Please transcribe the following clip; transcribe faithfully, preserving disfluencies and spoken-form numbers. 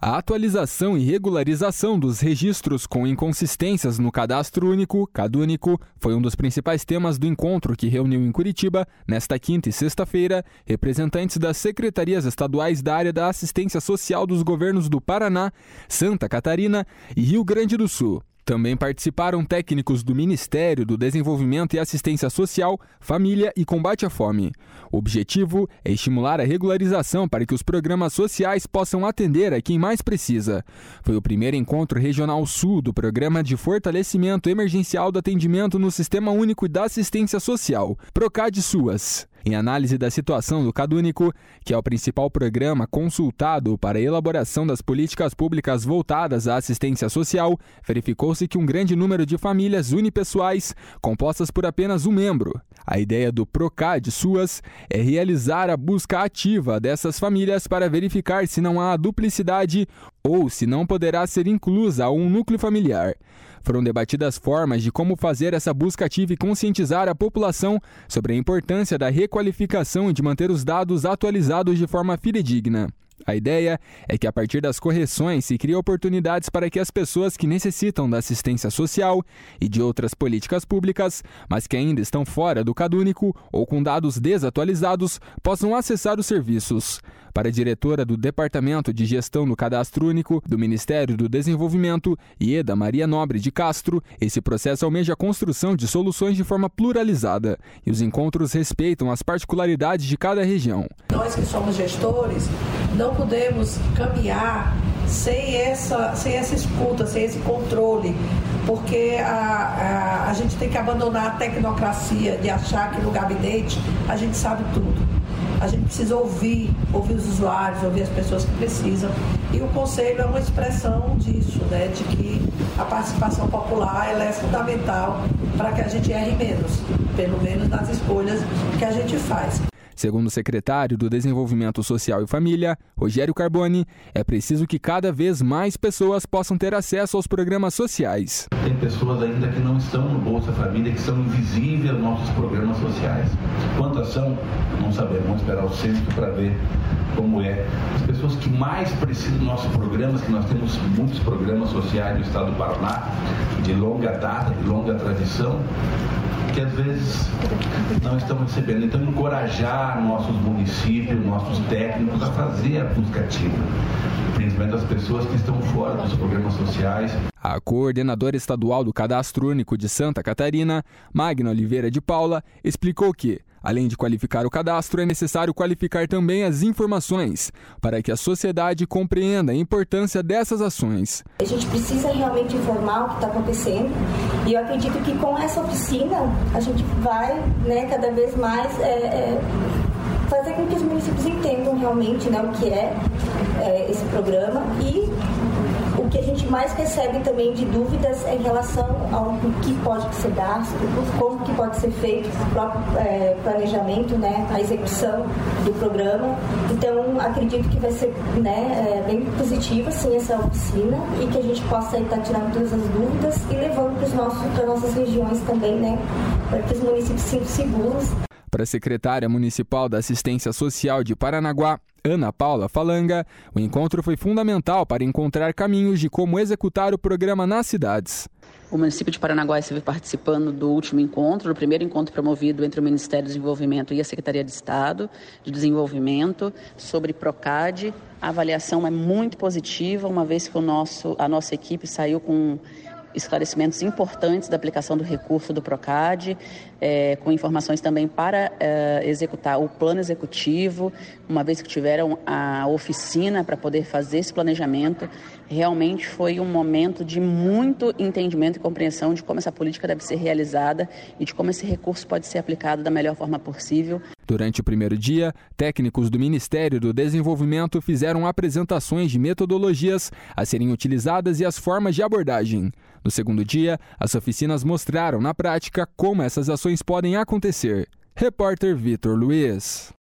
A atualização e regularização dos registros com inconsistências no Cadastro Único, CadÚnico, foi um dos principais temas do encontro que reuniu em Curitiba, nesta quinta e sexta-feira, representantes das secretarias estaduais da área da assistência social dos governos do Paraná, Santa Catarina e Rio Grande do Sul. Também participaram técnicos do Ministério do Desenvolvimento e Assistência Social, Família e Combate à Fome. O objetivo é estimular a regularização para que os programas sociais possam atender a quem mais precisa. Foi o primeiro encontro regional sul do Programa de Fortalecimento Emergencial do Atendimento no Sistema Único da Assistência Social, PROCAD-SUAS. Em análise da situação do CadÚnico, que é o principal programa consultado para a elaboração das políticas públicas voltadas à assistência social, verificou-se que um grande número de famílias unipessoais, compostas por apenas um membro. A ideia do PROCAD-SUAS é realizar a busca ativa dessas famílias para verificar se não há duplicidade ou se não poderá ser inclusa a um núcleo familiar. Foram debatidas formas de como fazer essa busca ativa e conscientizar a população sobre a importância da requalificação e de manter os dados atualizados de forma fidedigna. A ideia é que, a partir das correções, se crie oportunidades para que as pessoas que necessitam da assistência social e de outras políticas públicas, mas que ainda estão fora do CadÚnico ou com dados desatualizados, possam acessar os serviços. Para a diretora do Departamento de Gestão do Cadastro Único do Ministério do Desenvolvimento, Ieda Maria Nobre de Castro, esse processo almeja a construção de soluções de forma pluralizada e os encontros respeitam as particularidades de cada região. Nós que somos gestores, não podemos caminhar sem essa, sem essa escuta, sem esse controle, porque a, a, a gente tem que abandonar a tecnocracia de achar que no gabinete a gente sabe tudo. A gente precisa ouvir, ouvir os usuários, ouvir as pessoas que precisam. E o Conselho é uma expressão disso, né, de que a participação popular ela é fundamental para que a gente erre menos, pelo menos nas escolhas que a gente faz. Segundo o secretário do Desenvolvimento Social e Família, Rogério Carboni, é preciso que cada vez mais pessoas possam ter acesso aos programas sociais. Tem pessoas ainda que não estão no Bolsa Família, que são invisíveis aos nossos programas sociais. Quantas são? Não sabemos, vamos esperar o censo para ver como é. As pessoas que mais precisam dos nossos programas, que nós temos muitos programas sociais no estado do Paraná, de longa data, de longa tradição, que às vezes não estão recebendo. Então, encorajar nossos municípios, nossos técnicos a fazer a busca ativa, principalmente as pessoas que estão fora dos programas sociais. A coordenadora estadual do Cadastro Único de Santa Catarina, Magna Oliveira de Paula, explicou que, além de qualificar o cadastro, é necessário qualificar também as informações, para que a sociedade compreenda a importância dessas ações. A gente precisa realmente informar o que está acontecendo, e eu acredito que com essa oficina a gente vai, né, cada vez mais é, é, fazer com que os municípios entendam realmente, né, o que é, é esse programa, e o que a gente mais recebe também de dúvidas é em relação ao que pode ser gasto, como que pode ser feito o próprio é, planejamento, né, a execução do programa. Então, acredito que vai ser, né, é, bem positiva sim, essa oficina, e que a gente possa estar tirando todas as dúvidas e levando para os nossos, para nossas regiões também, né, para que os municípios se sintam seguros. Para a secretária municipal da Assistência Social de Paranaguá, Ana Paula Falanga, o encontro foi fundamental para encontrar caminhos de como executar o programa nas cidades. O município de Paranaguá esteve participando do último encontro, do primeiro encontro promovido entre o Ministério do Desenvolvimento e a Secretaria de Estado de Desenvolvimento sobre PROCAD. A avaliação é muito positiva, uma vez que o nosso, a nossa equipe saiu com esclarecimentos importantes da aplicação do recurso do PROCAD, é, com informações também para é, executar o plano executivo, uma vez que tiveram a oficina para poder fazer esse planejamento. Realmente foi um momento de muito entendimento e compreensão de como essa política deve ser realizada e de como esse recurso pode ser aplicado da melhor forma possível. Durante o primeiro dia, técnicos do Ministério do Desenvolvimento fizeram apresentações de metodologias a serem utilizadas e as formas de abordagem. No segundo dia, as oficinas mostraram na prática como essas ações podem acontecer. Repórter Vitor Luiz.